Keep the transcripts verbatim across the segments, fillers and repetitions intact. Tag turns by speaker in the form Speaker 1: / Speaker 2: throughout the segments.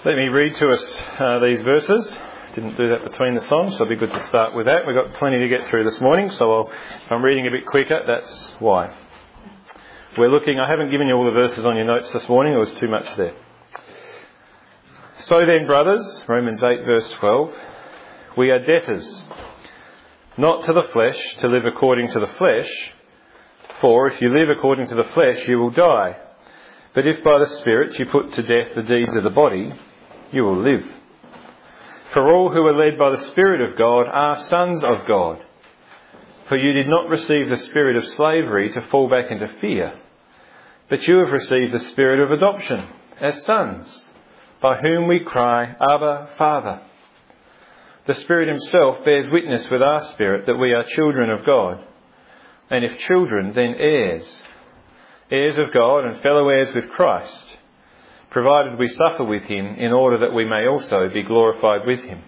Speaker 1: Let me read to us uh, these verses. Didn't do that between the songs, so it'll be good to start with that. We've got plenty to get through this morning, so I'll, if I'm reading a bit quicker, that's why. We're looking, I haven't given you all the verses on your notes this morning, there was too much there. So then, brothers, Romans eight verse twelve, we are debtors, not to the flesh, to live according to the flesh, for if you live according to the flesh, you will die. But if by the Spirit you put to death the deeds of the body, you will live. For all who are led by the Spirit of God are sons of God. For you did not receive the spirit of slavery to fall back into fear, but you have received the spirit of adoption as sons, by whom we cry, Abba, Father. The Spirit himself bears witness with our spirit that we are children of God. And if children, then heirs, heirs of God and fellow heirs with Christ, provided we suffer with him in order that we may also be glorified with him.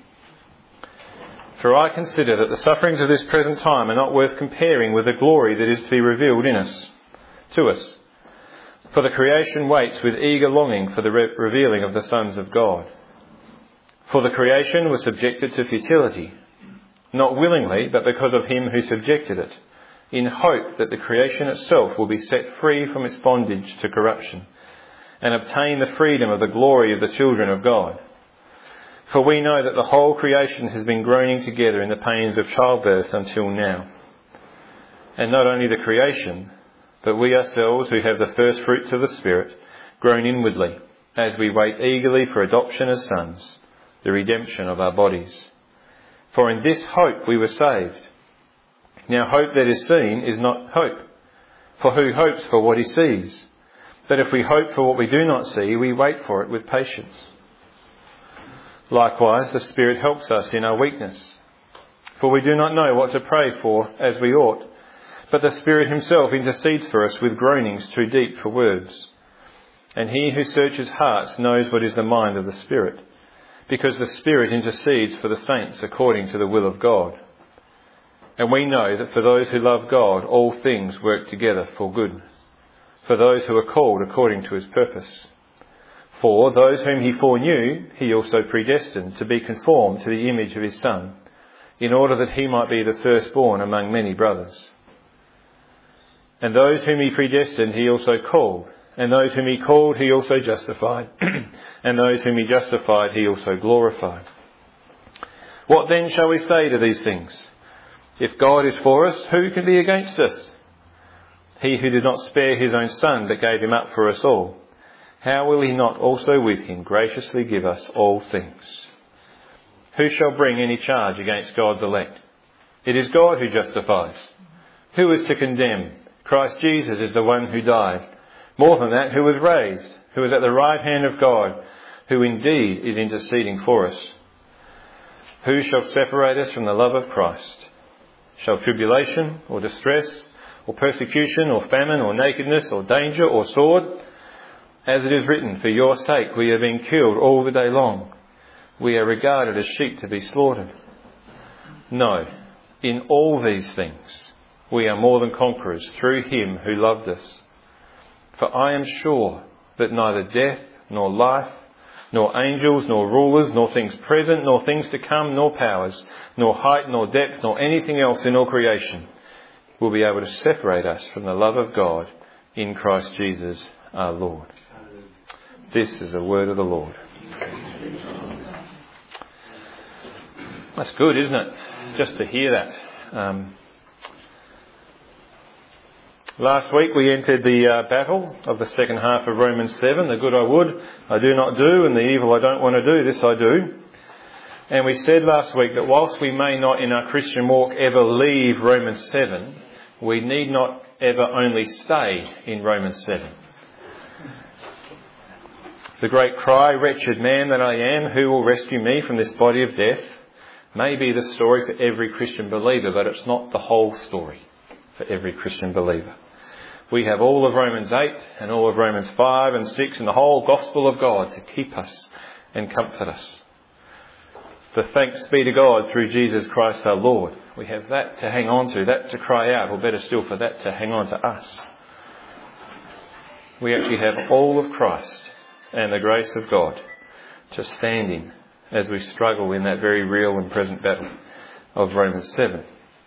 Speaker 1: For I consider that the sufferings of this present time are not worth comparing with the glory that is to be revealed in us, to us. For the creation waits with eager longing for the re- revealing of the sons of God. For the creation was subjected to futility, not willingly, but because of him who subjected it, in hope that the creation itself will be set free from its bondage to corruption, and obtain the freedom of the glory of the children of God. For we know that the whole creation has been groaning together in the pains of childbirth until now. And not only the creation, but we ourselves who have the first fruits of the Spirit groan inwardly, as we wait eagerly for adoption as sons, the redemption of our bodies. For in this hope we were saved. Now hope that is seen is not hope, for who hopes for what he sees? But if we hope for what we do not see, we wait for it with patience. Likewise, the Spirit helps us in our weakness. For we do not know what to pray for as we ought, but the Spirit himself intercedes for us with groanings too deep for words. And he who searches hearts knows what is the mind of the Spirit, because the Spirit intercedes for the saints according to the will of God. And we know that for those who love God, all things work together for good, for those who are called according to his purpose. For those whom he foreknew, he also predestined to be conformed to the image of his Son, in order that he might be the firstborn among many brothers. And those whom he predestined, he also called. And those whom he called, he also justified. And those whom he justified, he also glorified. What then shall we say to these things? If God is for us, who can be against us? He who did not spare his own Son, but gave him up for us all, how will he not also with him graciously give us all things? Who shall bring any charge against God's elect? It is God who justifies. Who is to condemn? Christ Jesus is the one who died. More than that, who was raised, who is at the right hand of God, who indeed is interceding for us. Who shall separate us from the love of Christ? Shall tribulation or distress or persecution or famine or nakedness or danger or sword? As it is written, for your sake we are being killed all the day long. We are regarded as sheep to be slaughtered. No, in all these things we are more than conquerors through him who loved us. For I am sure that neither death nor life, nor angels, nor rulers, nor things present, nor things to come, nor powers, nor height, nor depth, nor anything else in all creation will be able to separate us from the love of God in Christ Jesus our Lord. This is the word of the Lord. That's good, isn't it? Just to hear that. Um, last week we entered the uh, battle of the second half of Romans seven. The good I would, I do not do, and the evil I don't want to do, this I do. And we said last week that whilst we may not in our Christian walk ever leave Romans seven, we need not ever only stay in Romans seven. The great cry, wretched man that I am, who will rescue me from this body of death, may be the story for every Christian believer, but it's not the whole story for every Christian believer. We have all of Romans eight and all of Romans five and six and the whole gospel of God to keep us and comfort us. For thanks be to God through Jesus Christ our Lord. We have that to hang on to, that to cry out, or better still, for that to hang on to us. We actually have all of Christ and the grace of God to stand in as we struggle in that very real and present battle of Romans seven.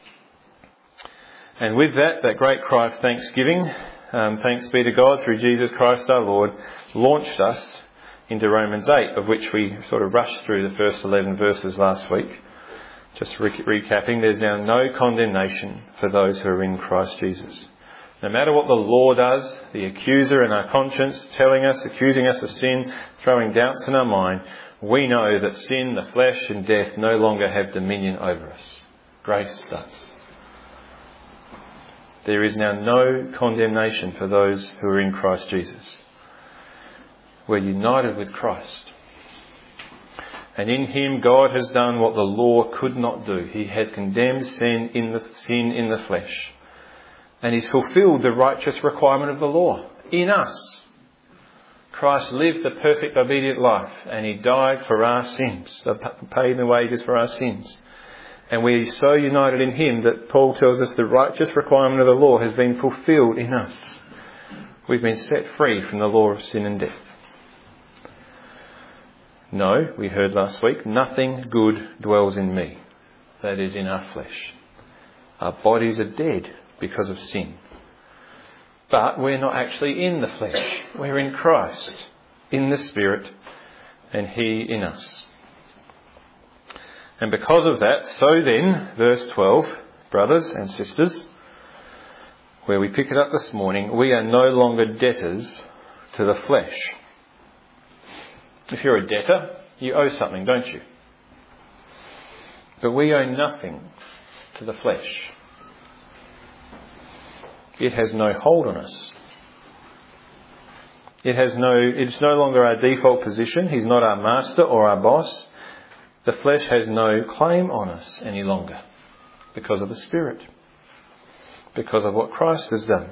Speaker 1: And with that, that great cry of thanksgiving, um, thanks be to God through Jesus Christ our Lord, launched us into Romans eight, of which we sort of rushed through the first eleven verses last week. Just re- recapping, there's now no condemnation for those who are in Christ Jesus. No matter what the law does, the accuser in our conscience telling us, accusing us of sin, throwing doubts in our mind, we know that sin, the flesh and death no longer have dominion over us. Grace does. There is now no condemnation for those who are in Christ Jesus. We're united with Christ. And in him God has done what the law could not do. He has condemned sin in the sin in the flesh. And he's fulfilled the righteous requirement of the law in us. Christ lived the perfect obedient life and he died for our sins, paid the wages for our sins. And we are so united in him that Paul tells us the righteous requirement of the law has been fulfilled in us. We've been set free from the law of sin and death. No, we heard last week, nothing good dwells in me, that is in our flesh. Our bodies are dead because of sin. But we're not actually in the flesh. We're in Christ, in the Spirit, and he in us. And because of that, so then, verse twelve, brothers and sisters, where we pick it up this morning, we are no longer debtors to the flesh. If you're a debtor, you owe something, don't you? But we owe nothing to the flesh. It has no hold on us. It has no, it's no longer our default position. He's not our master or our boss. The flesh has no claim on us any longer because of the Spirit, because of what Christ has done.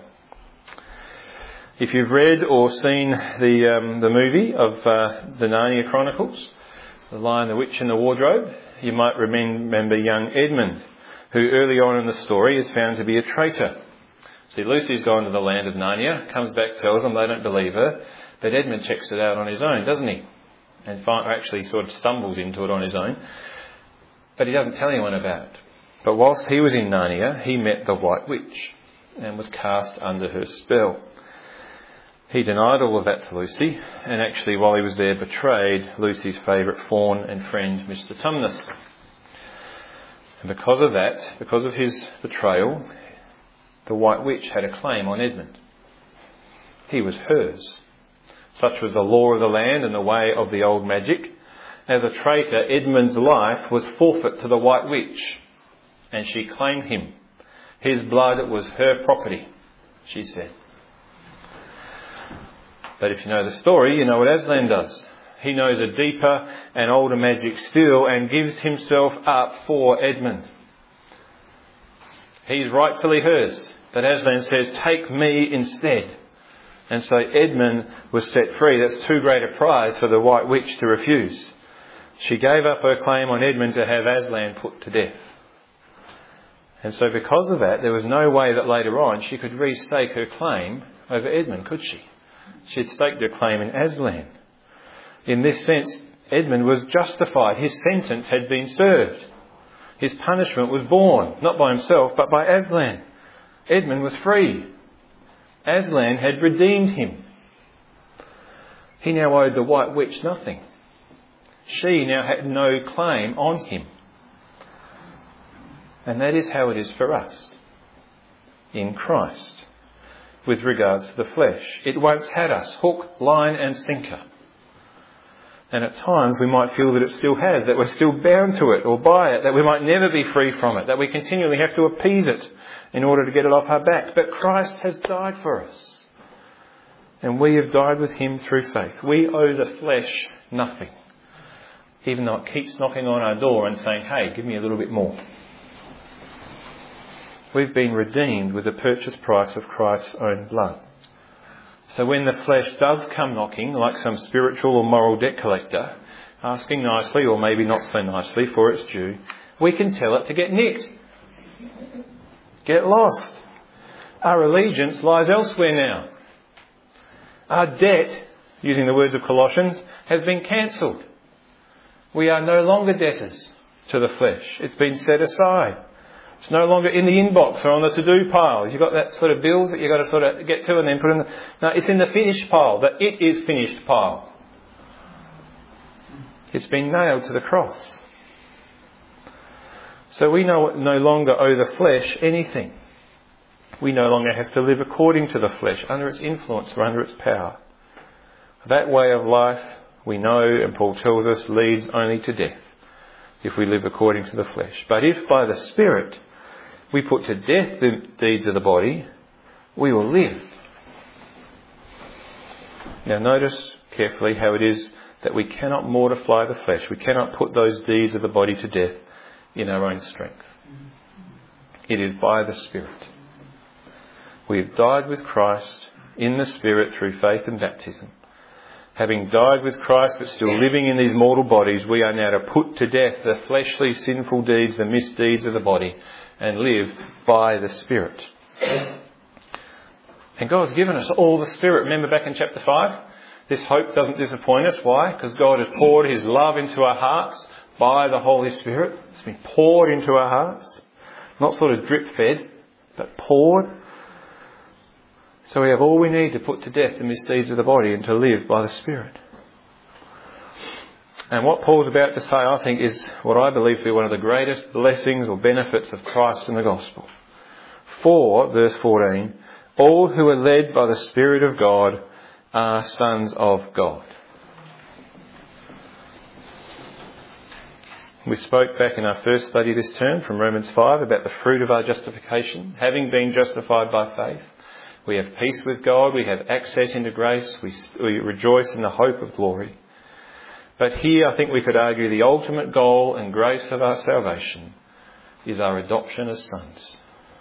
Speaker 1: If you've read or seen the um, the movie of uh, the Narnia Chronicles, The Lion, the Witch and the Wardrobe, you might remember young Edmund, who early on in the story is found to be a traitor. See, Lucy's gone to the land of Narnia, comes back, tells them they don't believe her, but Edmund checks it out on his own, doesn't he? And actually sort of stumbles into it on his own. But he doesn't tell anyone about it. But whilst he was in Narnia, he met the White Witch and was cast under her spell. He denied all of that to Lucy, and actually while he was there betrayed Lucy's favourite fawn and friend, Mister Tumnus. And because of that, because of his betrayal, the White Witch had a claim on Edmund. He was hers. Such was the law of the land and the way of the old magic. As a traitor, Edmund's life was forfeit to the White Witch, and she claimed him. His blood was her property, she said. But if you know the story, you know what Aslan does. He knows a deeper and older magic still and gives himself up for Edmund. He's rightfully hers, but Aslan says, take me instead. And so Edmund was set free. That's too great a prize for the White Witch to refuse. She gave up her claim on Edmund to have Aslan put to death. And so because of that, there was no way that later on she could restake her claim over Edmund, could she? She had staked her claim in Aslan. In this sense, Edmund was justified. His sentence had been served. His punishment was borne, not by himself, but by Aslan. Edmund was free. Aslan had redeemed him. He now owed the White Witch nothing. She now had no claim on him. And that is how it is for us in Christ with regards to the flesh. It once had us hook, line and sinker. And at times we might feel that it still has, that we're still bound to it or by it, that we might never be free from it, that we continually have to appease it in order to get it off our back. But Christ has died for us. And we have died with him through faith. We owe the flesh nothing, even though it keeps knocking on our door and saying, hey, give me a little bit more. We've been redeemed with the purchase price of Christ's own blood. So when the flesh does come knocking, like some spiritual or moral debt collector, asking nicely or maybe not so nicely for its due, we can tell it to get nicked. Get lost. Our allegiance lies elsewhere now. Our debt, using the words of Colossians, has been cancelled. We are no longer debtors to the flesh. It's been set aside. It's no longer in the inbox or on the to-do pile. You've got that sort of bills that you've got to sort of get to and then put in the... No, it's in the finished pile, the it is finished pile. It's been nailed to the cross. So we no, no longer owe the flesh anything. We no longer have to live according to the flesh, under its influence or under its power. That way of life, we know, and Paul tells us, leads only to death if we live according to the flesh. But if by the Spirit we put to death the deeds of the body, we will live. Now notice carefully how it is that we cannot mortify the flesh. We cannot put those deeds of the body to death in our own strength. It is by the Spirit. We have died with Christ in the Spirit through faith and baptism. Having died with Christ but still living in these mortal bodies, we are now to put to death the fleshly sinful deeds, the misdeeds of the body, and live by the Spirit. And God's given us all the Spirit. Remember back in chapter five? This hope doesn't disappoint us. Why? Because God has poured His love into our hearts by the Holy Spirit. It's been poured into our hearts. Not sort of drip fed, but poured. So we have all we need to put to death the misdeeds of the body and to live by the Spirit. And what Paul's about to say, I think, is what I believe to be one of the greatest blessings or benefits of Christ and the gospel. For, verse fourteen, all who are led by the Spirit of God are sons of God. We spoke back in our first study this term from Romans five about the fruit of our justification. Having been justified by faith, we have peace with God, we have access into grace, we, we rejoice in the hope of glory. But here I think we could argue the ultimate goal and grace of our salvation is our adoption as sons.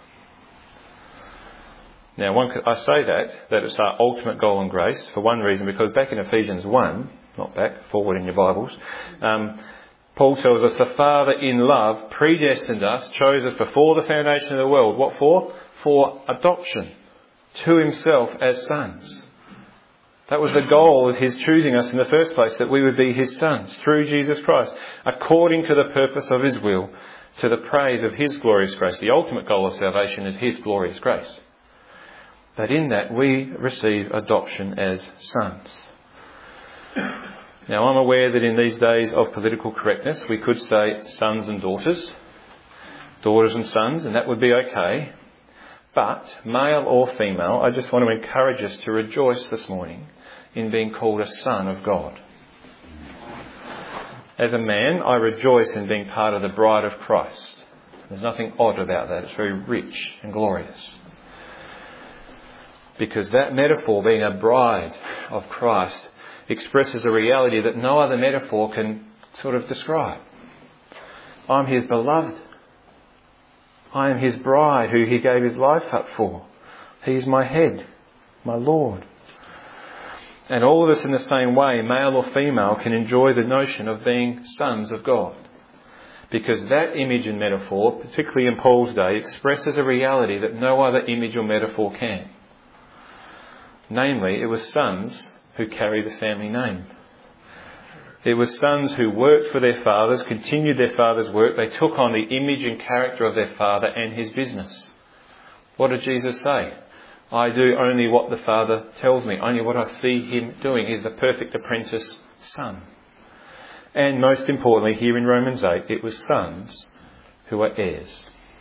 Speaker 1: Now one could, I say that, that it's our ultimate goal and grace for one reason, because back in Ephesians one, not back, forward in your Bibles, um, Paul tells us the Father in love predestined us, chose us before the foundation of the world. What for? For adoption to Himself as sons. That was the goal of His choosing us in the first place, that we would be His sons through Jesus Christ, according to the purpose of His will, to the praise of His glorious grace. The ultimate goal of salvation is His glorious grace. But in that we receive adoption as sons. Now I'm aware that in these days of political correctness we could say sons and daughters, daughters and sons, and that would be okay. But, male or female, I just want to encourage us to rejoice this morning in being called a son of God. As a man, I rejoice in being part of the bride of Christ. There's nothing odd about that. It's very rich and glorious. Because that metaphor, being a bride of Christ, expresses a reality that no other metaphor can sort of describe. I'm His beloved. I am His bride who He gave His life up for. He is my head, my Lord. And all of us in the same way, male or female, can enjoy the notion of being sons of God. Because that image and metaphor, particularly in Paul's day, expresses a reality that no other image or metaphor can. Namely, it was sons who carry the family name. It was sons who worked for their fathers, continued their father's work. They took on the image and character of their father and His business. What did Jesus say? I do only what the Father tells me. Only what I see Him doing. He's the perfect apprentice son. And most importantly, here in Romans eight, it was sons who are heirs.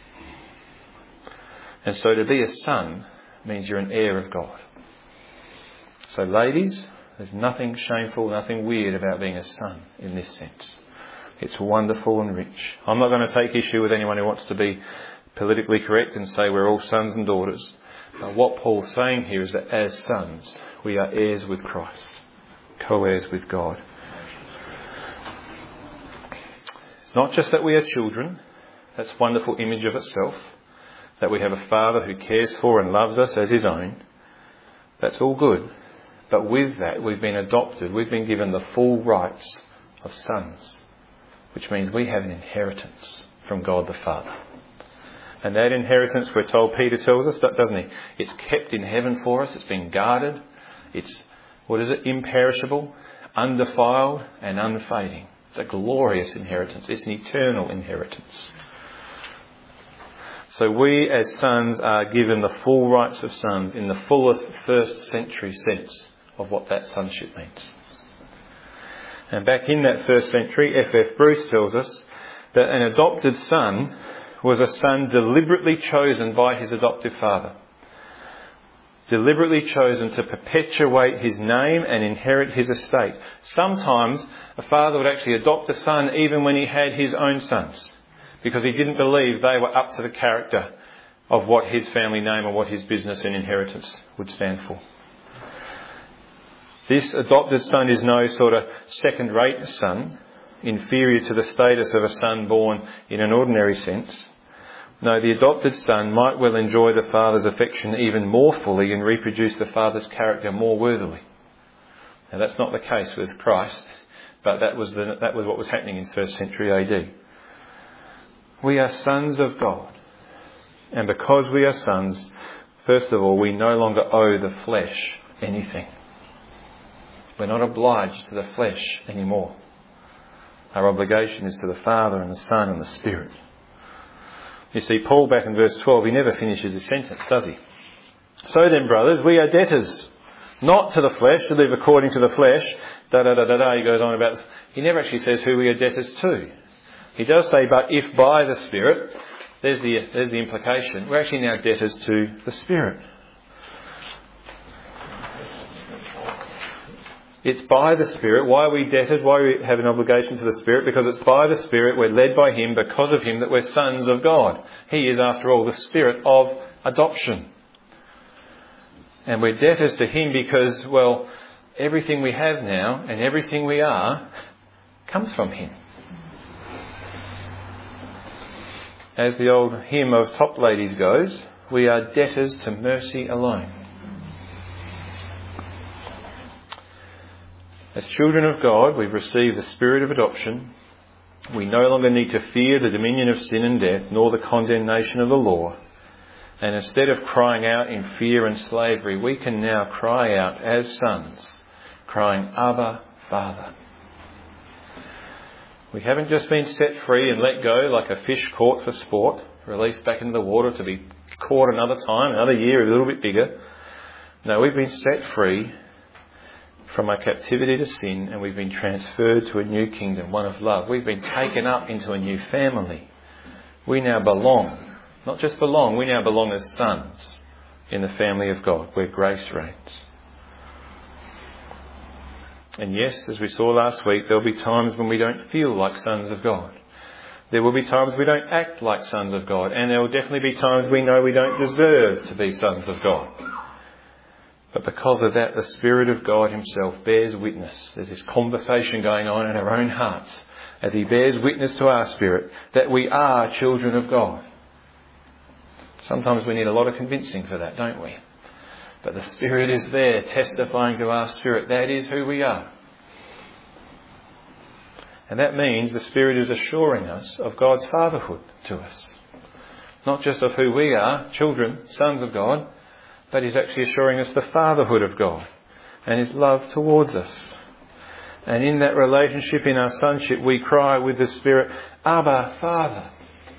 Speaker 1: And so to be a son means you're an heir of God. So ladies, there's nothing shameful, nothing weird about being a son in this sense. It's wonderful and rich. I'm not going to take issue with anyone who wants to be politically correct and say we're all sons and daughters. But what Paul's saying here is that as sons, we are heirs with Christ, co-heirs with God. It's not just that we are children. That's a wonderful image of itself. That we have a Father who cares for and loves us as His own. That's all good. But with that, we've been adopted. We've been given the full rights of sons, which means we have an inheritance from God the Father. And that inheritance, we're told, Peter tells us, doesn't he? It's kept in heaven for us. It's been guarded. It's, what is it? Imperishable, undefiled and unfading. It's a glorious inheritance. It's an eternal inheritance. So we as sons are given the full rights of sons in the fullest first century sense of what that sonship means. And back in that first century, F F Bruce tells us that an adopted son was a son deliberately chosen by his adoptive father. Deliberately chosen to perpetuate his name and inherit his estate. Sometimes a father would actually adopt a son even when he had his own sons, because he didn't believe they were up to the character of what his family name or what his business and inheritance would stand for. This adopted son is no sort of second-rate son, inferior to the status of a son born in an ordinary sense. No, the adopted son might well enjoy the father's affection even more fully and reproduce the father's character more worthily. Now, that's not the case with Christ, but that was the, that was what was happening in first century A D. We are sons of God. And because we are sons, first of all, we no longer owe the flesh anything. We're not obliged to the flesh anymore. Our obligation is to the Father and the Son and the Spirit. You see, Paul back in verse twelve, he never finishes his sentence, does he? So then, brothers, we are debtors, not to the flesh, to live according to the flesh. Da da da da da. He goes on about. He never actually says who we are debtors to. He does say, but if by the Spirit, there's the there's the implication. We're actually now debtors to the Spirit. It's by the Spirit. Why are we debtors? Why do we have an obligation to the Spirit? Because it's by the Spirit, we're led by Him, because of Him, that we're sons of God. He is, after all, the Spirit of adoption. And we're debtors to Him because, well, everything we have now and everything we are comes from Him. As the old hymn of Top Ladies goes, we are debtors to mercy alone. As children of God, we've received the spirit of adoption. We no longer need to fear the dominion of sin and death, nor the condemnation of the law. And instead of crying out in fear and slavery, we can now cry out as sons, crying, Abba, Father. We haven't just been set free and let go like a fish caught for sport, released back into the water to be caught another time, another year, a little bit bigger. No, we've been set free from our captivity to sin, and we've been transferred to a new kingdom, one of love. We've been taken up into a new family. We now belong, not just belong, we now belong as sons in the family of God, where grace reigns. And yes, as we saw last week, there'll be times when we don't feel like sons of God. There will be times we don't act like sons of God, and there will definitely be times we know we don't deserve to be sons of God. But because of that, the Spirit of God Himself bears witness. There's this conversation going on in our own hearts as He bears witness to our spirit that we are children of God. Sometimes we need a lot of convincing for that, don't we? But the Spirit is there testifying to our spirit. That is who we are. And that means the Spirit is assuring us of God's fatherhood to us. Not just of who we are, children, sons of God, but He's actually assuring us the fatherhood of God and His love towards us. And in that relationship, in our sonship, we cry with the Spirit, Abba, Father.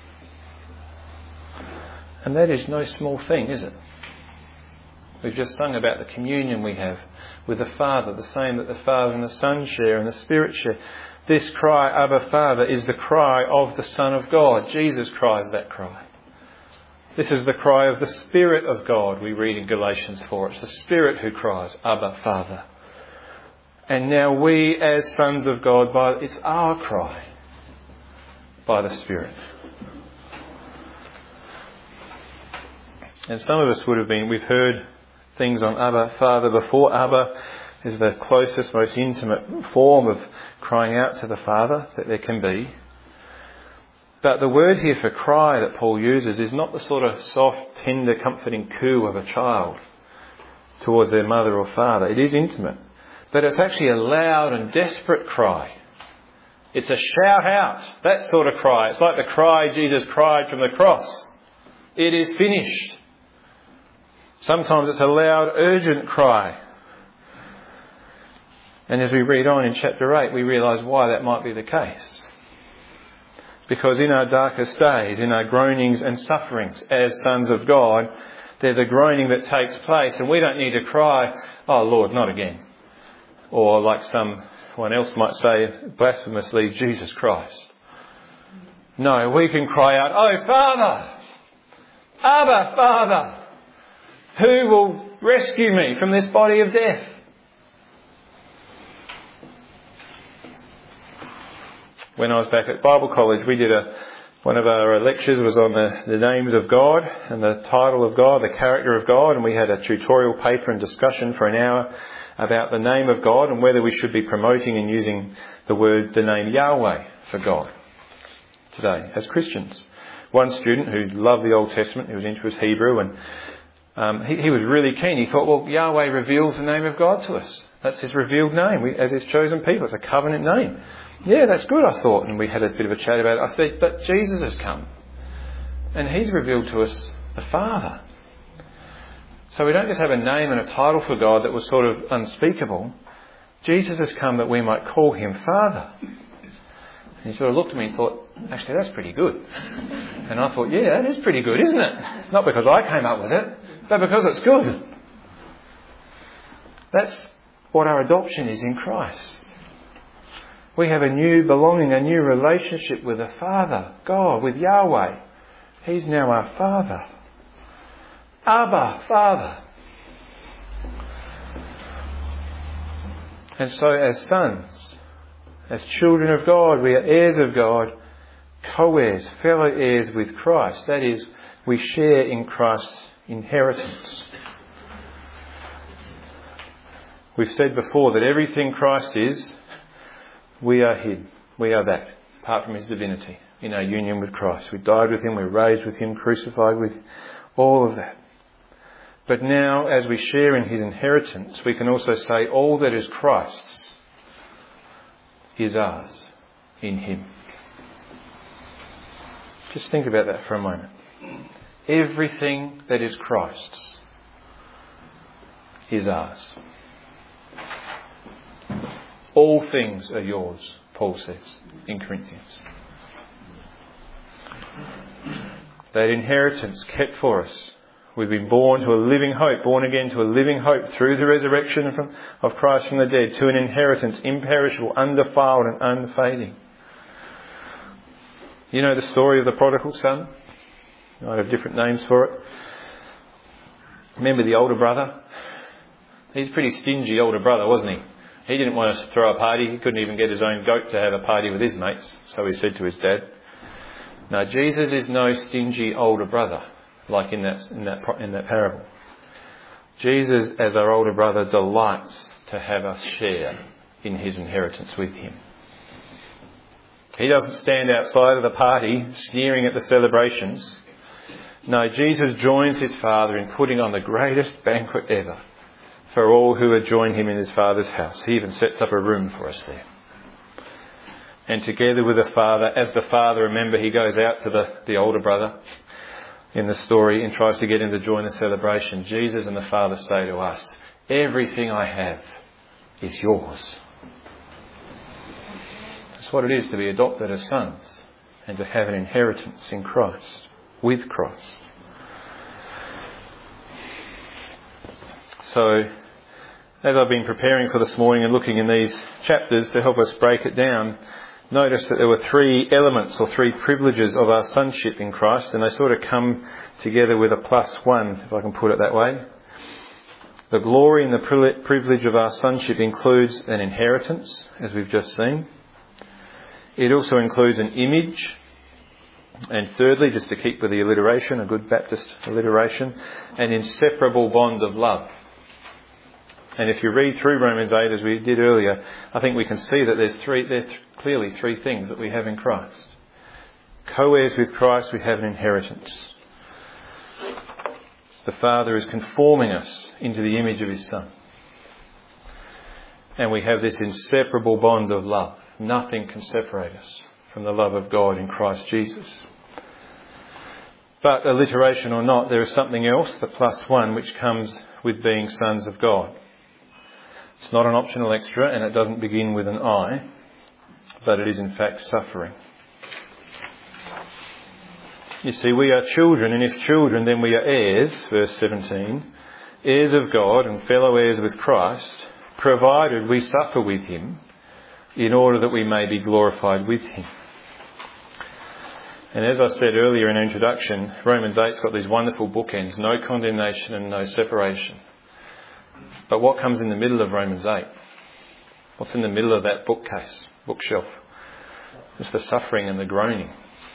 Speaker 1: And that is no small thing, is it? We've just sung about the communion we have with the Father, the same that the Father and the Son share and the Spirit share. This cry, Abba, Father, is the cry of the Son of God. Jesus cries that cry. This is the cry of the Spirit of God, we read in Galatians four. It's the Spirit who cries, Abba, Father. And now we, as sons of God, by, it's our cry by the Spirit. And some of us would have been, we've heard things on Abba, Father before. Abba is the closest, most intimate form of crying out to the Father that there can be. But the word here for cry that Paul uses is not the sort of soft, tender, comforting coo of a child towards their mother or father. It is intimate. But it's actually a loud and desperate cry. It's a shout out, that sort of cry. It's like the cry Jesus cried from the cross. It is finished. Sometimes it's a loud, urgent cry. And as we read on in chapter eight, we realise why that might be the case. Because in our darkest days, in our groanings and sufferings as sons of God, there's a groaning that takes place, and we don't need to cry, "Oh Lord, not again." Or like someone else might say blasphemously, "Jesus Christ." No, we can cry out, "Oh Father, Abba Father, who will rescue me from this body of death?" When I was back at Bible college, we did a one of our lectures was on the, the names of God and the title of God, the character of God, and we had a tutorial paper and discussion for an hour about the name of God and whether we should be promoting and using the word, the name Yahweh for God today as Christians. One student who loved the Old Testament, he was into his Hebrew, and um, he, he was really keen. He thought, well, Yahweh reveals the name of God to us. That's his revealed name we, as his chosen people. It's a covenant name. Yeah, that's good, I thought. And we had a bit of a chat about it. I said, but Jesus has come. And he's revealed to us the Father. So we don't just have a name and a title for God that was sort of unspeakable. Jesus has come that we might call him Father. And he sort of looked at me and thought, actually, that's pretty good. And I thought, yeah, that is pretty good, isn't it? Not because I came up with it, but because it's good. That's what our adoption is in Christ. We have a new belonging, a new relationship with the Father, God, with Yahweh. He's now our Father. Abba, Father. And so as sons, as children of God, we are heirs of God, co-heirs, fellow heirs with Christ. That is, we share in Christ's inheritance. We've said before that everything Christ is, we are hid. We are that, apart from his divinity, in our union with Christ. We died with him, we're raised with him, crucified with him, all of that. But now, as we share in his inheritance, we can also say all that is Christ's is ours in him. Just think about that for a moment. Everything that is Christ's is ours. All things are yours, Paul says in Corinthians. That inheritance kept for us. We've been born to a living hope, born again to a living hope through the resurrection from, of Christ from the dead, to an inheritance imperishable, undefiled and unfading. You know the story of the prodigal son? You might have different names for it. Remember the older brother? He's a pretty stingy older brother, wasn't he? He didn't want to throw a party. He couldn't even get his own goat to have a party with his mates. So he said to his dad. Now, Jesus is no stingy older brother, like in that, in that, in that parable. Jesus, as our older brother, delights to have us share in his inheritance with him. He doesn't stand outside of the party sneering at the celebrations. No, Jesus joins his Father in putting on the greatest banquet ever for all who had joined him in his Father's house. He even sets up a room for us there. And together with the Father, as the Father, remember, he goes out to the, the older brother in the story and tries to get him to join the celebration. Jesus and the Father say to us, everything I have is yours. That's what it is to be adopted as sons and to have an inheritance in Christ, with Christ. So, as I've been preparing for this morning and looking in these chapters to help us break it down, notice that there were three elements or three privileges of our sonship in Christ, and they sort of come together with a plus one, if I can put it that way. The glory and the privilege of our sonship includes an inheritance, as we've just seen. It also includes an image. And thirdly, just to keep with the alliteration, a good Baptist alliteration, an inseparable bond of love. And if you read through Romans eight, as we did earlier, I think we can see that there's three, there's clearly three things that we have in Christ. Co-heirs with Christ, we have an inheritance. The Father is conforming us into the image of his Son. And we have this inseparable bond of love. Nothing can separate us from the love of God in Christ Jesus. But alliteration or not, there is something else, the plus one, which comes with being sons of God. It's not an optional extra, and it doesn't begin with an I, but it is in fact suffering. You see, we are children, and if children, then we are heirs, verse seventeen, heirs of God and fellow heirs with Christ, provided we suffer with him, in order that we may be glorified with him. And as I said earlier in our introduction, Romans eight's got these wonderful bookends, no condemnation and no separation. But what comes in the middle of Romans eight? What's in the middle of that bookcase, bookshelf? It's the suffering and the groaning.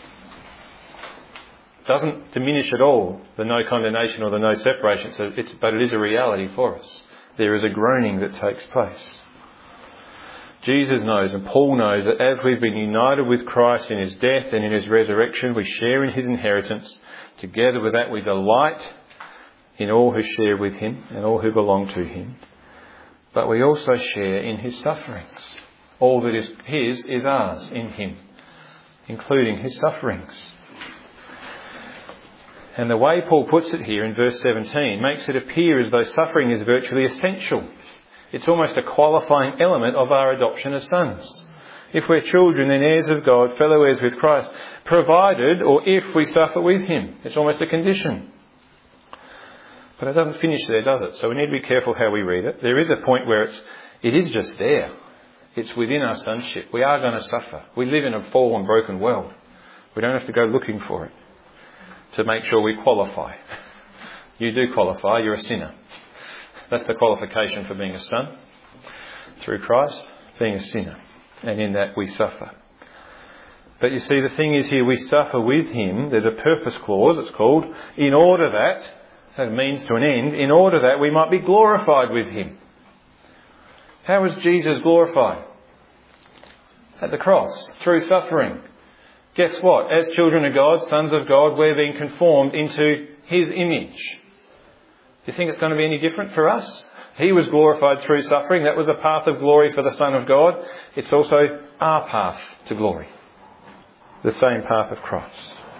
Speaker 1: Doesn't diminish at all the no condemnation or the no separation, so it's, but it is a reality for us. There is a groaning that takes place. Jesus knows, and Paul knows, that as we've been united with Christ in his death and in his resurrection, we share in his inheritance. Together with that we delight in all who share with him and all who belong to him. But we also share in his sufferings. All that is his is ours in him, including his sufferings. And the way Paul puts it here in verse seventeen makes it appear as though suffering is virtually essential. It's almost a qualifying element of our adoption as sons. If we're children, then heirs of God, fellow heirs with Christ, provided or if we suffer with him. It's almost a condition. But it doesn't finish there, does it? So we need to be careful how we read it. There is a point where it's, it is just there. It's within our sonship. We are going to suffer. We live in a fallen, broken world. We don't have to go looking for it to make sure we qualify. You do qualify, you're a sinner. That's the qualification for being a son. Through Christ, being a sinner. And in that we suffer. But you see, the thing is here, we suffer with him. There's a purpose clause, it's called, in order that, so it means to an end, in order that we might be glorified with him. How was Jesus glorified? At the cross, through suffering. Guess what? As children of God, sons of God, we're being conformed into his image. Do you think it's going to be any different for us? He was glorified through suffering. That was a path of glory for the Son of God. It's also our path to glory. The same path of Christ.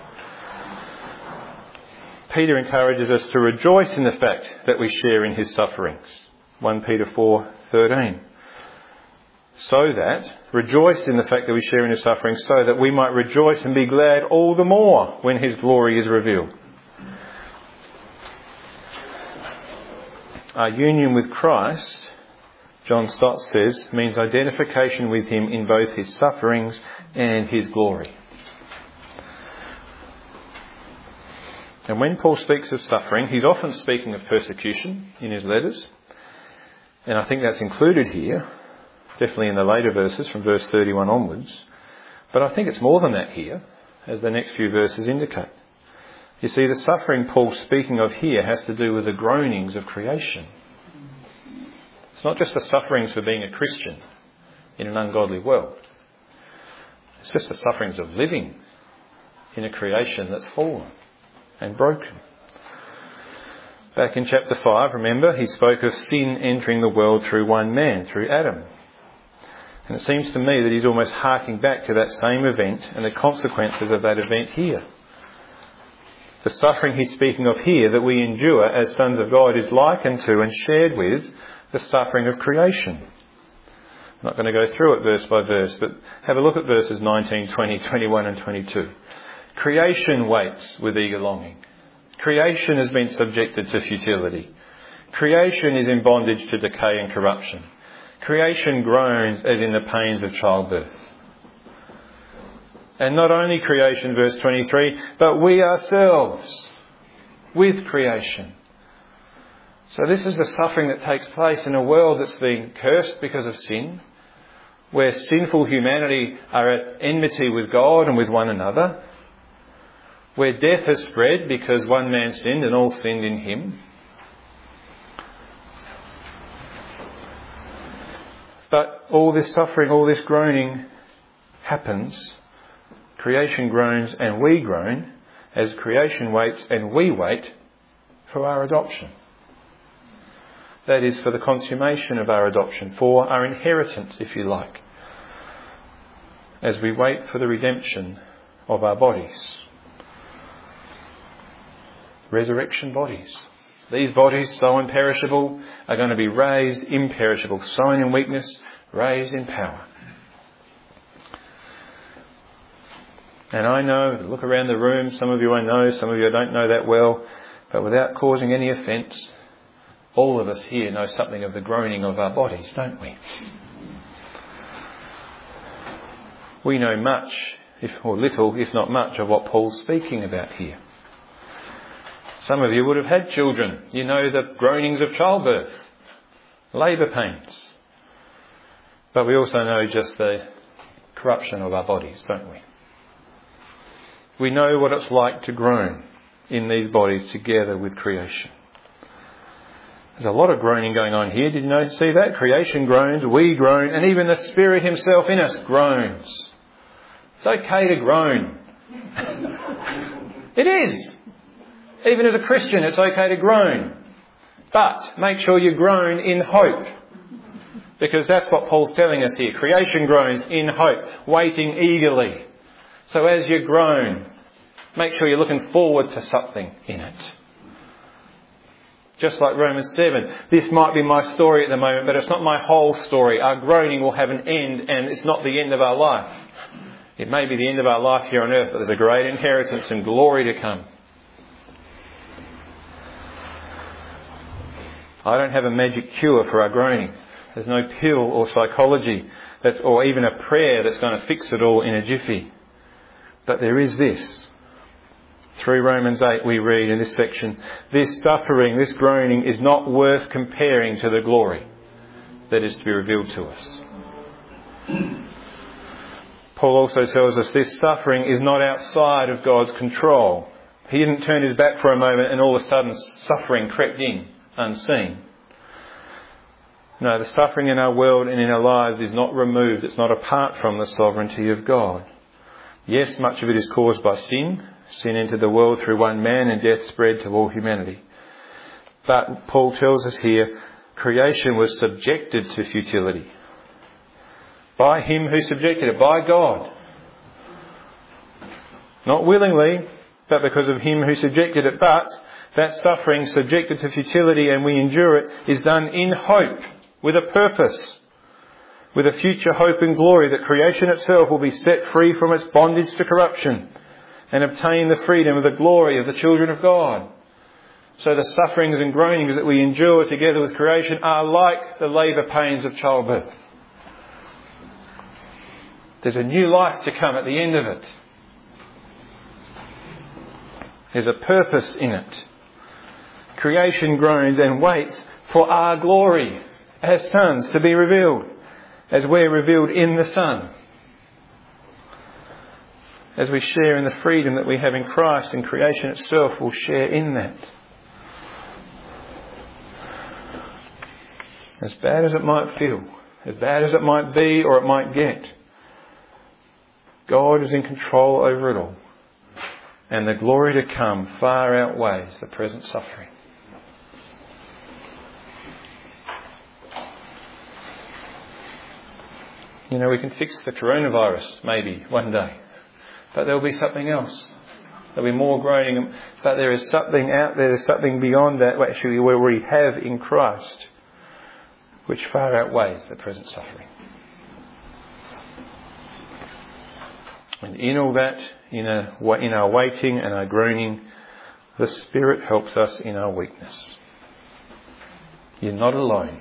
Speaker 1: Peter encourages us to rejoice in the fact that we share in his sufferings. First Peter four thirteen. So that, rejoice in the fact that we share in his sufferings, so that we might rejoice and be glad all the more when his glory is revealed. Our union with Christ, John Stott says, means identification with him in both his sufferings and his glory. And when Paul speaks of suffering, he's often speaking of persecution in his letters. And I think that's included here, definitely in the later verses from verse thirty-one onwards. But I think it's more than that here, as the next few verses indicate. You see, the suffering Paul's speaking of here has to do with the groanings of creation. It's not just the sufferings for being a Christian in an ungodly world. It's just the sufferings of living in a creation that's fallen and broken. Back in chapter five, remember, he spoke of sin entering the world through one man, through Adam. And it seems to me that he's almost harking back to that same event and the consequences of that event here. The suffering he's speaking of here that we endure as sons of God is likened to and shared with the suffering of creation. I'm not going to go through it verse by verse, but have a look at verses nineteen, twenty, twenty-one and twenty-two. Creation waits with eager longing. Creation has been subjected to futility. Creation is in bondage to decay and corruption. Creation groans as in the pains of childbirth. And not only creation, verse twenty-three, but we ourselves with creation. So this is the suffering that takes place in a world that's been cursed because of sin, where sinful humanity are at enmity with God and with one another, where death has spread because one man sinned and all sinned in him. But all this suffering, all this groaning happens. Creation groans and we groan as creation waits and we wait for our adoption. That is for the consummation of our adoption, for our inheritance, if you like, as we wait for the redemption of our bodies. Resurrection bodies These bodies, so imperishable, are going to be raised imperishable. Sown in weakness, raised in power. And I know, look around the room, some of you I know, some of you I don't know that well, but without causing any offence, all of us here know something of the groaning of our bodies, don't we? We know much, if or little, if not much, of what Paul's speaking about here. Some of you would have had children. You know the groanings of childbirth, labour pains. But we also know just the corruption of our bodies, don't we? We know what it's like to groan in these bodies together with creation. There's a lot of groaning going on here. Did you know, see that? Creation groans, we groan, and even the Spirit himself in us groans. It's okay to groan. It is. Even as a Christian, it's okay to groan. But make sure you groan in hope. Because that's what Paul's telling us here. Creation groans in hope, waiting eagerly. So as you groan, make sure you're looking forward to something in it. Just like Romans seven, this might be my story at the moment, but it's not my whole story. Our groaning will have an end, and it's not the end of our life. It may be the end of our life here on earth, but there's a great inheritance and glory to come. I don't have a magic cure for our groaning. There's no pill or psychology that's, or even a prayer that's going to fix it all in a jiffy. But there is this. Through Romans eight we read in this section, this suffering, this groaning is not worth comparing to the glory that is to be revealed to us. Paul also tells us this suffering is not outside of God's control. He didn't turn his back for a moment and all of a sudden suffering crept in unseen. No, the suffering in our world and in our lives is not removed. It's not apart from the sovereignty of God. Yes, much of it is caused by sin. Sin entered the world through one man and death spread to all humanity. But Paul tells us here, creation was subjected to futility. By him who subjected it, by God. Not willingly, but because of him who subjected it. But that suffering subjected to futility and we endure it is done in hope, with a purpose, with a future hope and glory that creation itself will be set free from its bondage to corruption and obtain the freedom of the glory of the children of God. So the sufferings and groanings that we endure together with creation are like the labour pains of childbirth. There's a new life to come at the end of it. There's a purpose in it. Creation groans and waits for our glory as sons to be revealed, as we're revealed in the Son. As we share in the freedom that we have in Christ, and creation itself will share in that. As bad as it might feel, as bad as it might be or it might get, God is in control over it all. And the glory to come far outweighs the present suffering. You know, we can fix the coronavirus maybe one day. But there will be something else. There'll be more groaning. But there is something out there, there's something beyond that, actually, where we have in Christ, which far outweighs the present suffering. And in all that, in, a, in our waiting and our groaning, the Spirit helps us in our weakness. You're not alone.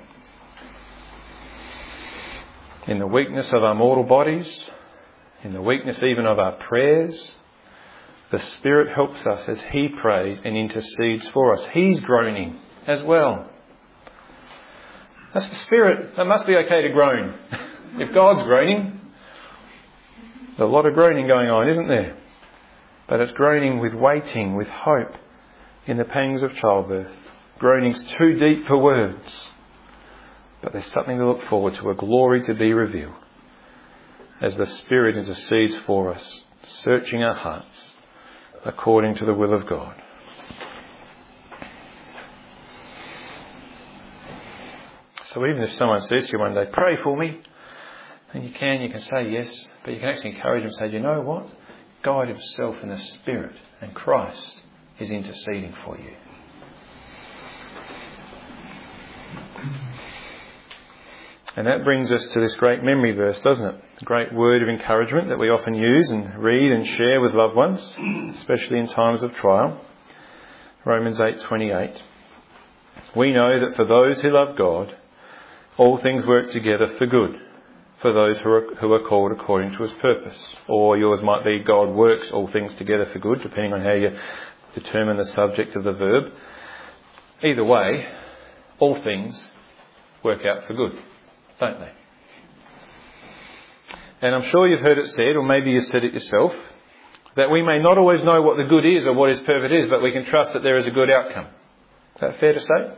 Speaker 1: In the weakness of our mortal bodies, in the weakness even of our prayers, the Spirit helps us as He prays and intercedes for us. He's groaning as well. That's the Spirit. That must be okay to groan. If God's groaning, there's a lot of groaning going on, isn't there? But it's groaning with waiting, with hope in the pangs of childbirth. Groaning's too deep for words. But there's something to look forward to, a glory to be revealed as the Spirit intercedes for us, searching our hearts according to the will of God. So even if someone says to you one day, pray for me, and you can, you can say yes, but you can actually encourage them and say, you know what? God Himself in the Spirit and Christ is interceding for you. And that brings us to this great memory verse, doesn't it? A great word of encouragement that we often use and read and share with loved ones, especially in times of trial. Romans eight twenty-eight. We know that for those who love God, all things work together for good, for those who are, who are called according to his purpose. Or yours might be, God works all things together for good, depending on how you determine the subject of the verb. Either way, all things work out for good, don't they? And I'm sure you've heard it said, or maybe you've said it yourself, that we may not always know what the good is or what his perfect is, but we can trust that there is a good outcome. Is that fair to say?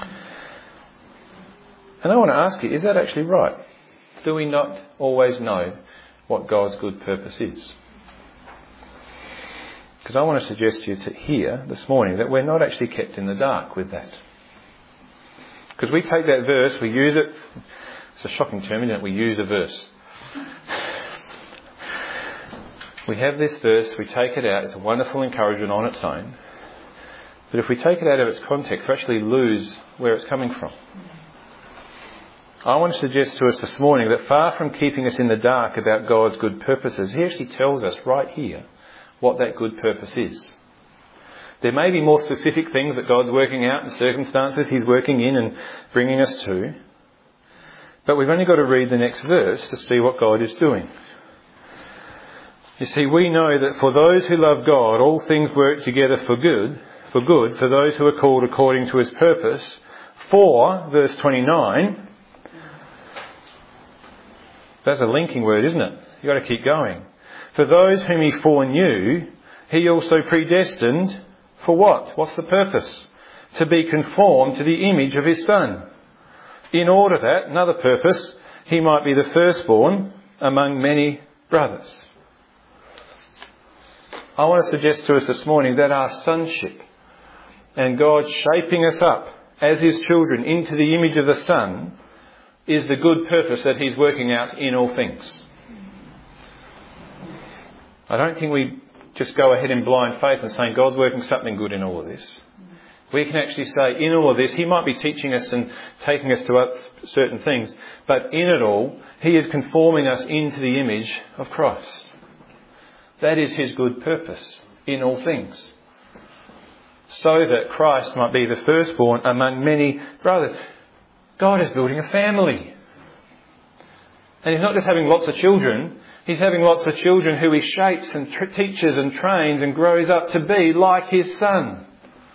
Speaker 1: And I want to ask you, is that actually right? Do we not always know what God's good purpose is? Because I want to suggest to you to here this morning that we're not actually kept in the dark with that. Because we take that verse, we use it. It's a shocking term, isn't it? We use a verse. We have this verse, we take it out. It's a wonderful encouragement on its own. But if we take it out of its context, we actually lose where it's coming from. I want to suggest to us this morning that far from keeping us in the dark about God's good purposes, he actually tells us right here what that good purpose is. There may be more specific things that God's working out and circumstances he's working in and bringing us to. But we've only got to read the next verse to see what God is doing. You see, we know that for those who love God, all things work together for good, for good, for those who are called according to his purpose. For, verse twenty-nine, that's a linking word, isn't it? You've got to keep going. For those whom he foreknew, he also predestined for what? What's the purpose? To be conformed to the image of his Son. In order that, another purpose, he might be the firstborn among many brothers. I want to suggest to us this morning that our sonship and God shaping us up as his children into the image of the Son is the good purpose that he's working out in all things. I don't think we just go ahead in blind faith and saying God's working something good in all of this. We can actually say in all of this, he might be teaching us and taking us to certain things, but in it all, he is conforming us into the image of Christ. That is his good purpose in all things. So that Christ might be the firstborn among many brothers. God is building a family. And he's not just having lots of children. He's having lots of children who he shapes and tr- teaches and trains and grows up to be like his Son.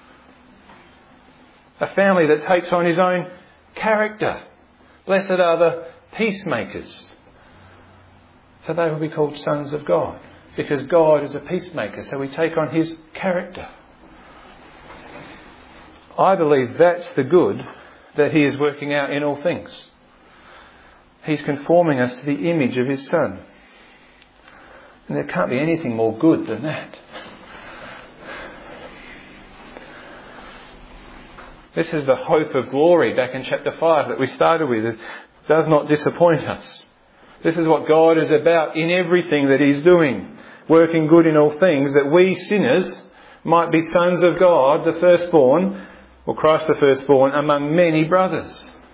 Speaker 1: A family that takes on his own character. Blessed are the peacemakers, for they will be called sons of God. Because God is a peacemaker, so we take on his character. I believe that's the good that he is working out in all things. He's conforming us to the image of his Son. And there can't be anything more good than that. This is the hope of glory back in chapter five that we started with. It does not disappoint us. This is what God is about in everything that he's doing. Working good in all things, that we sinners might be sons of God, the firstborn, or Christ the firstborn, among many brothers.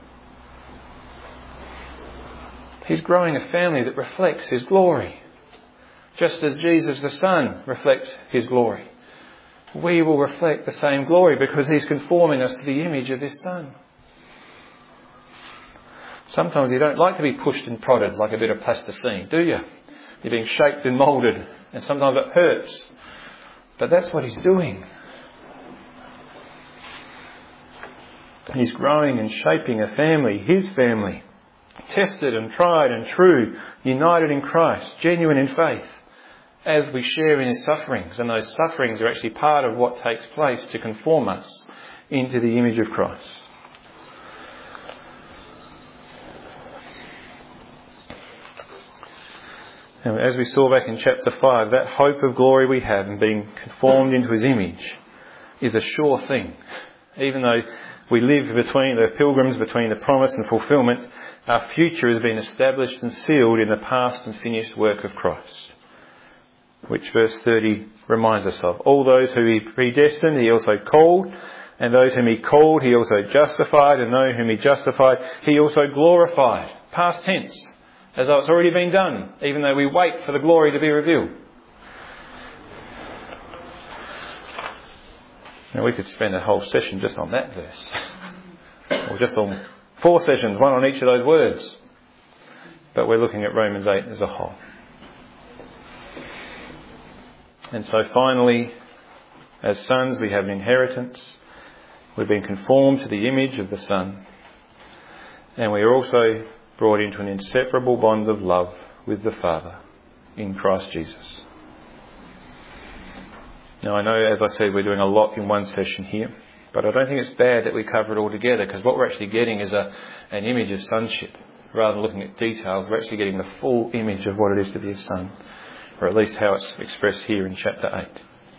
Speaker 1: He's growing a family that reflects his glory. Just as Jesus the Son reflects his glory. We will reflect the same glory because he's conforming us to the image of his Son. Sometimes you don't like to be pushed and prodded like a bit of plasticine, do you? You're being shaped and moulded, and sometimes it hurts. But that's what he's doing. He's growing and shaping a family, his family, tested and tried and true, united in Christ, genuine in faith, as we share in his sufferings. And those sufferings are actually part of what takes place to conform us into the image of Christ. And as we saw back in chapter five, that hope of glory we have in being conformed into his image is a sure thing. Even though we live between the pilgrims, between the promise and fulfilment, our future has been established and sealed in the past and finished work of Christ. Which verse thirty reminds us of. All those who he predestined, he also called. And those whom he called, he also justified. And those whom he justified, he also glorified. Past tense. As though it's already been done, even though we wait for the glory to be revealed. Now we could spend a whole session just on that verse. Or just on four sessions, one on each of those words. But we're looking at Romans eight as a whole. And so finally, as sons we have an inheritance. We've been conformed to the image of the Son. And we are also brought into an inseparable bond of love with the Father in Christ Jesus. Now I know, as I said, we're doing a lot in one session here, but I don't think it's bad that we cover it all together, because what we're actually getting is a, an image of sonship. Rather than looking at details, we're actually getting the full image of what it is to be a son, or at least how it's expressed here in chapter eight.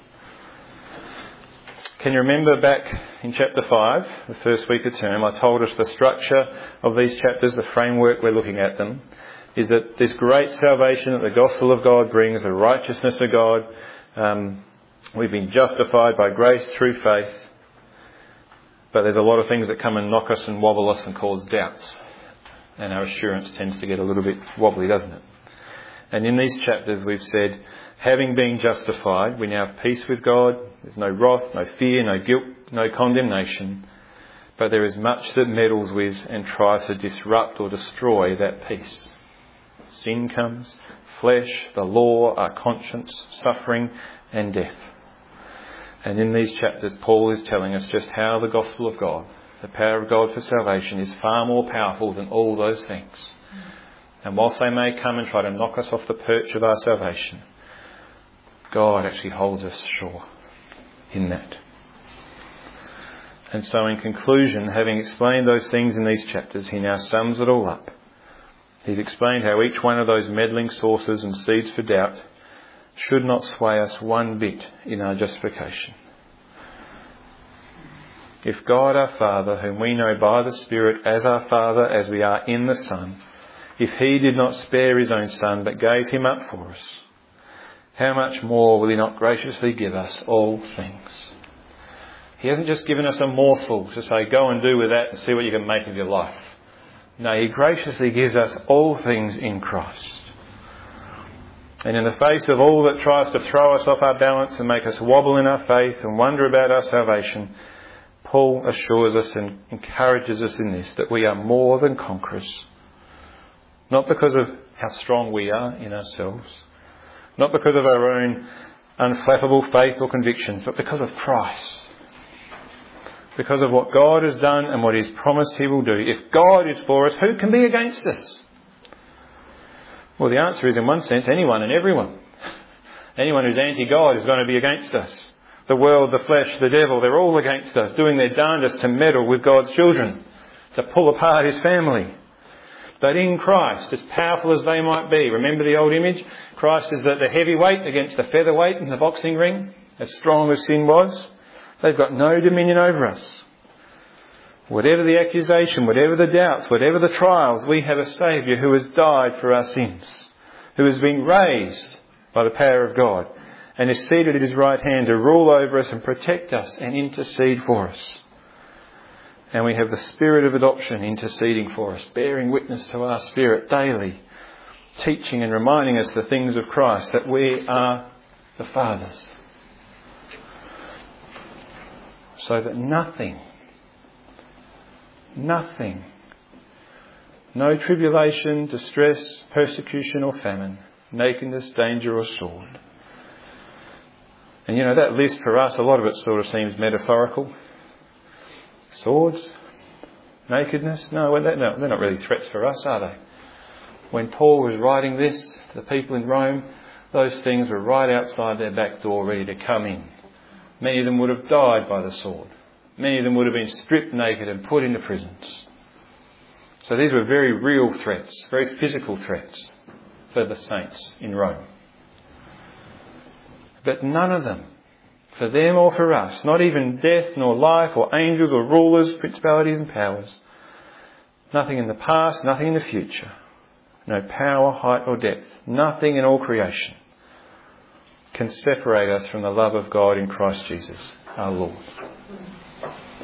Speaker 1: Can you remember back in chapter five, the first week of term, I told us the structure of these chapters, the framework we're looking at them, is that this great salvation that the gospel of God brings, the righteousness of God, um, we've been justified by grace through faith, but there's a lot of things that come and knock us and wobble us and cause doubts. And our assurance tends to get a little bit wobbly, doesn't it? And in these chapters we've said, having been justified, we now have peace with God. There's no wrath, no fear, no guilt, no condemnation. But there is much that meddles with and tries to disrupt or destroy that peace. Sin comes, flesh, the law, our conscience, suffering and death. And in these chapters Paul is telling us just how the gospel of God, the power of God for salvation, is far more powerful than all those things. And whilst they may come and try to knock us off the perch of our salvation, God actually holds us sure in that. And so in conclusion, having explained those things in these chapters, he now sums it all up. He's explained how each one of those meddling sources and seeds for doubt should not sway us one bit in our justification. If God our Father, whom we know by the Spirit as our Father as we are in the Son, if he did not spare his own Son but gave him up for us, how much more will he not graciously give us all things? He hasn't just given us a morsel to say, go and do with that and see what you can make of your life. No, he graciously gives us all things in Christ. And in the face of all that tries to throw us off our balance and make us wobble in our faith and wonder about our salvation, Paul assures us and encourages us in this, that we are more than conquerors. Not because of how strong we are in ourselves, not because of our own unflappable faith or convictions, but because of Christ. Because of what God has done and what he's promised he will do. If God is for us, who can be against us? Well, the answer is, in one sense, anyone and everyone. Anyone who's anti-God is going to be against us. The world, the flesh, the devil, they're all against us, doing their darndest to meddle with God's children, to pull apart his family. But in Christ, as powerful as they might be, remember the old image? Christ is the, the heavyweight against the featherweight in the boxing ring, as strong as sin was. They've got no dominion over us. Whatever the accusation, whatever the doubts, whatever the trials, we have a Saviour who has died for our sins, who has been raised by the power of God and is seated at his right hand to rule over us and protect us and intercede for us. And we have the Spirit of adoption interceding for us, bearing witness to our spirit daily, teaching and reminding us the things of Christ, that we are the Father's. So that nothing, nothing, no tribulation, distress, persecution or famine, nakedness, danger or sword. And you know, that list for us, a lot of it sort of seems metaphorical. Swords? Nakedness? No, they're not, they're not really threats for us, are they? When Paul was writing this to the people in Rome, those things were right outside their back door ready to come in. Many of them would have died by the sword. Many of them would have been stripped naked and put into prisons. So these were very real threats, very physical threats for the saints in Rome. But none of them, for them or for us, not even death nor life or angels or rulers, principalities and powers, nothing in the past, nothing in the future, no power, height or depth, nothing in all creation can separate us from the love of God in Christ Jesus, our Lord.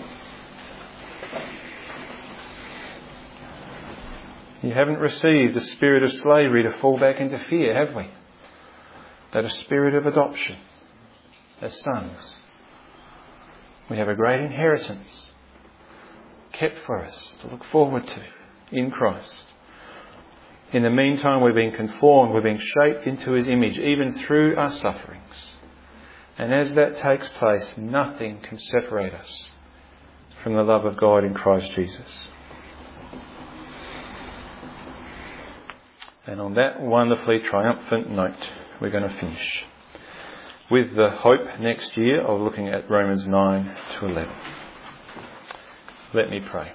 Speaker 1: You haven't received a spirit of slavery to fall back into fear, have we? But a spirit of adoption as sons. We have a great inheritance kept for us to look forward to in Christ. In the meantime, we're being conformed, we're being shaped into His image, even through our sufferings. And as that takes place, nothing can separate us from the love of God in Christ Jesus. And on that wonderfully triumphant note, we're going to finish with the hope next year of looking at Romans nine to eleven. Let me pray.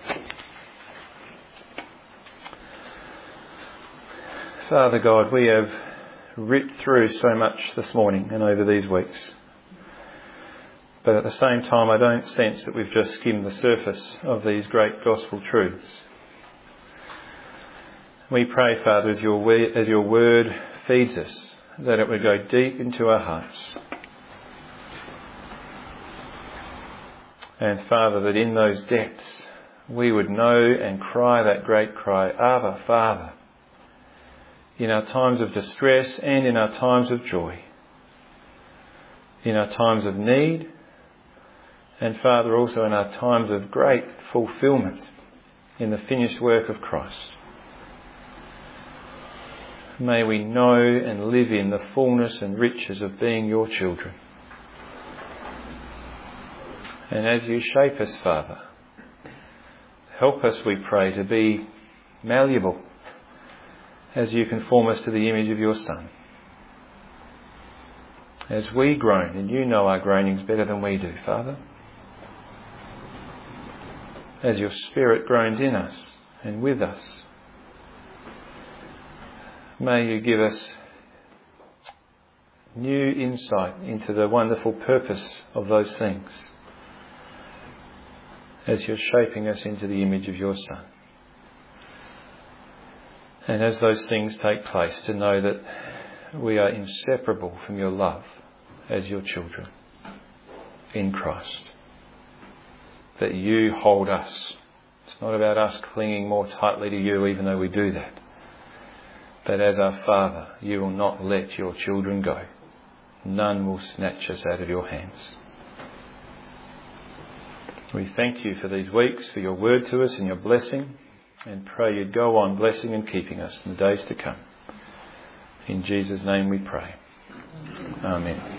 Speaker 1: Father God, we have ripped through so much this morning and over these weeks. But at the same time, I don't sense that we've just skimmed the surface of these great gospel truths. We pray, Father, as your, we- as your word feeds us, that it would go deep into our hearts. And Father, that in those depths we would know and cry that great cry, Abba, Father, in our times of distress and in our times of joy, in our times of need, and Father, also in our times of great fulfilment in the finished work of Christ. May we know and live in the fullness and riches of being your children. And as you shape us, Father, help us, we pray, to be malleable as you conform us to the image of your Son. As we groan, and you know our groanings better than we do, Father. As your Spirit groans in us and with us, may you give us new insight into the wonderful purpose of those things as you're shaping us into the image of your Son. And as those things take place, to know that we are inseparable from your love as your children in Christ. That you hold us. It's not about us clinging more tightly to you, even though we do that. But as our Father, you will not let your children go. None will snatch us out of your hands. We thank you for these weeks, for your word to us and your blessing, and pray you'd go on blessing and keeping us in the days to come. In Jesus' name we pray. Amen.